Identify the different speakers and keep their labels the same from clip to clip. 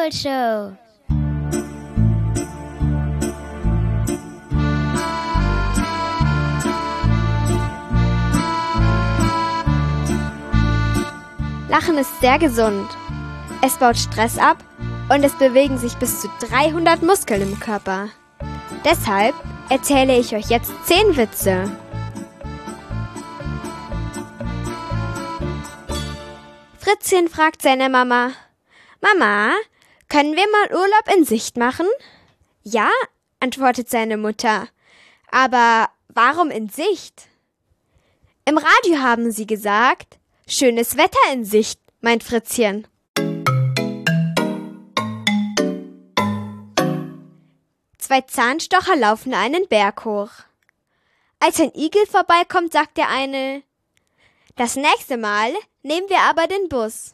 Speaker 1: Südpol-Show. Lachen ist sehr gesund. Es baut Stress ab und es bewegen sich bis zu 300 Muskeln im Körper. Deshalb erzähle ich euch jetzt 10 Witze. Fritzchen fragt seine Mama: Mama, können wir mal Urlaub in Sicht machen? Ja, antwortet seine Mutter. Aber warum in Sicht? Im Radio haben sie gesagt, schönes Wetter in Sicht, meint Fritzchen. Zwei Zahnstocher laufen einen Berg hoch. Als ein Igel vorbeikommt, sagt der eine: Das nächste Mal nehmen wir aber den Bus.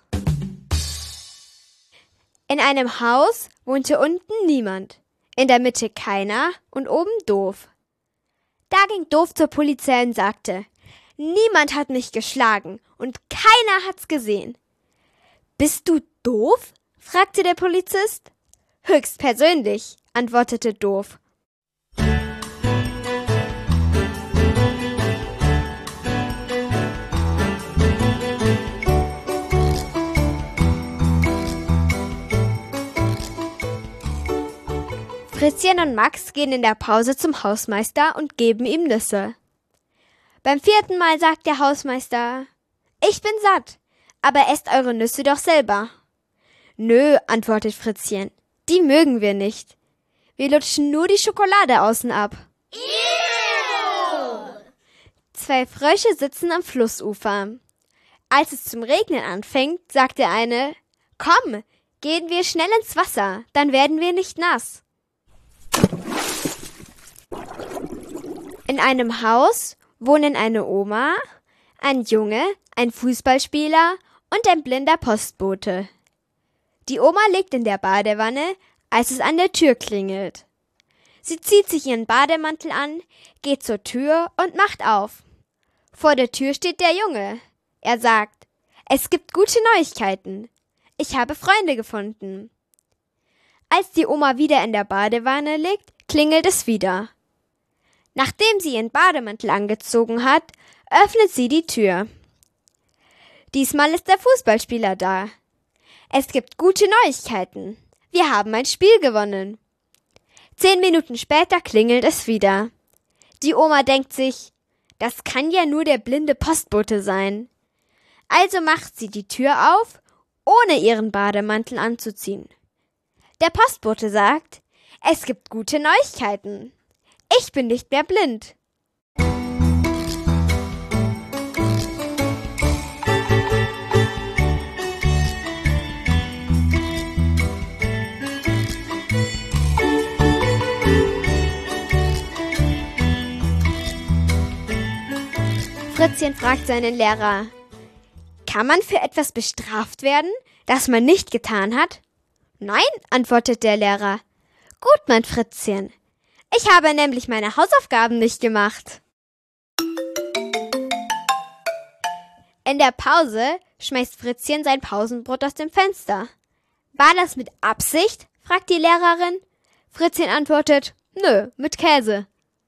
Speaker 1: In einem Haus wohnte unten niemand, in der Mitte keiner und oben Doof. Da ging Doof zur Polizei und sagte: Niemand hat mich geschlagen und keiner hat's gesehen. Bist du doof? Fragte der Polizist. Höchstpersönlich, antwortete Doof. Fritzchen und Max gehen in der Pause zum Hausmeister und geben ihm Nüsse. Beim 4. Mal sagt der Hausmeister: Ich bin satt, aber esst eure Nüsse doch selber. Nö, antwortet Fritzchen, die mögen wir nicht. Wir lutschen nur die Schokolade außen ab. Ew! 2 Frösche sitzen am Flussufer. Als es zum Regnen anfängt, sagt der eine: Komm, gehen wir schnell ins Wasser, dann werden wir nicht nass. In einem Haus wohnen eine Oma, ein Junge, ein Fußballspieler und ein blinder Postbote. Die Oma liegt in der Badewanne, als es an der Tür klingelt. Sie zieht sich ihren Bademantel an, geht zur Tür und macht auf. Vor der Tür steht der Junge. Er sagt: Es gibt gute Neuigkeiten. Ich habe Freunde gefunden. Als die Oma wieder in der Badewanne liegt, klingelt es wieder. Nachdem sie ihren Bademantel angezogen hat, öffnet sie die Tür. Diesmal ist der Fußballspieler da. Es gibt gute Neuigkeiten. Wir haben ein Spiel gewonnen. 10 Minuten später klingelt es wieder. Die Oma denkt sich: Das kann ja nur der blinde Postbote sein. Also macht sie die Tür auf, ohne ihren Bademantel anzuziehen. Der Postbote sagt: Es gibt gute Neuigkeiten. Ich bin nicht mehr blind. Fritzchen fragt seinen Lehrer: Kann man für etwas bestraft werden, das man nicht getan hat? Nein, antwortet der Lehrer. Gut, mein Fritzchen. Ich habe nämlich meine Hausaufgaben nicht gemacht. In der Pause schmeißt Fritzchen sein Pausenbrot aus dem Fenster. War das mit Absicht? Fragt die Lehrerin. Fritzchen antwortet: Nö, mit Käse.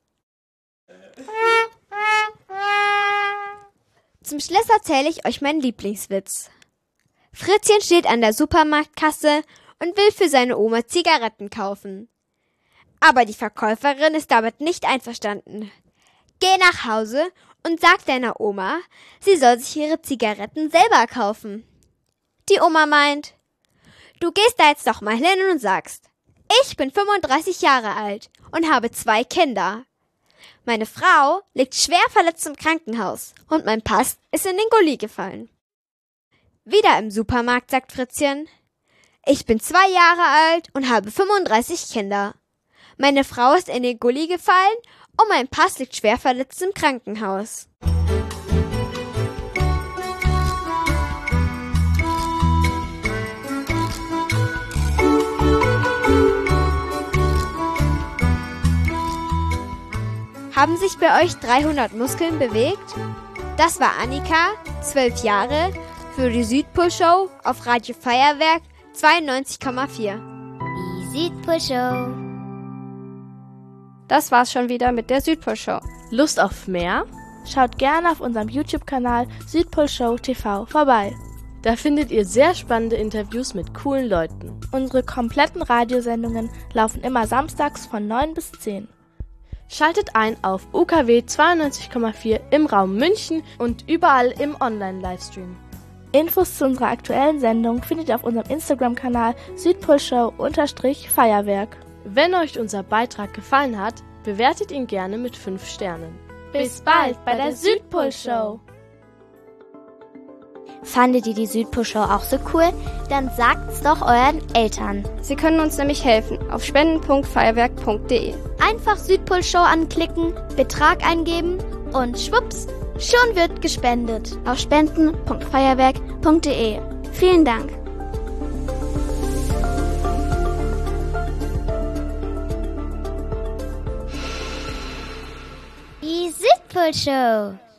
Speaker 1: Zum Schluss erzähle ich euch meinen Lieblingswitz. Fritzchen steht an der Supermarktkasse und will für seine Oma Zigaretten kaufen. Aber die Verkäuferin ist damit nicht einverstanden. Geh nach Hause und sag deiner Oma, sie soll sich ihre Zigaretten selber kaufen. Die Oma meint: Du gehst da jetzt doch mal hin und sagst: Ich bin 35 Jahre alt und habe 2 Kinder. Meine Frau liegt schwer verletzt im Krankenhaus und mein Pass ist in den Gully gefallen. Wieder im Supermarkt sagt Fritzchen: Ich bin 2 Jahre alt und habe 35 Kinder. Meine Frau ist in den Gully gefallen und mein Pass liegt schwer verletzt im Krankenhaus. Haben sich bei euch 300 Muskeln bewegt? Das war Annika, 12 Jahre, für die Südpol-Show auf Radio Feuerwerk 92,4.
Speaker 2: Die Südpol-Show.
Speaker 3: Das war's schon wieder mit der Südpol-Show.
Speaker 4: Lust auf mehr?
Speaker 5: Schaut gerne auf unserem YouTube-Kanal Südpol-Show TV vorbei.
Speaker 4: Da findet ihr sehr spannende Interviews mit coolen Leuten.
Speaker 5: Unsere kompletten Radiosendungen laufen immer samstags von 9 bis 10.
Speaker 4: Schaltet ein auf UKW 92,4 im Raum München und überall im Online-Livestream.
Speaker 5: Infos zu unserer aktuellen Sendung findet ihr auf unserem Instagram-Kanal Südpolshow_Feuerwerk.
Speaker 4: Wenn euch unser Beitrag gefallen hat, bewertet ihn gerne mit 5 Sternen.
Speaker 5: Bis bald bei der Südpol-Show.
Speaker 2: Fandet ihr die Südpol-Show auch so cool? Dann sagt's doch euren Eltern.
Speaker 3: Sie können uns nämlich helfen auf spenden.feuerwerk.de.
Speaker 2: Einfach Südpol-Show anklicken, Betrag eingeben und schwupps, schon wird gespendet. Auf spenden.feuerwerk.de. Vielen Dank. Die Südpol-Show.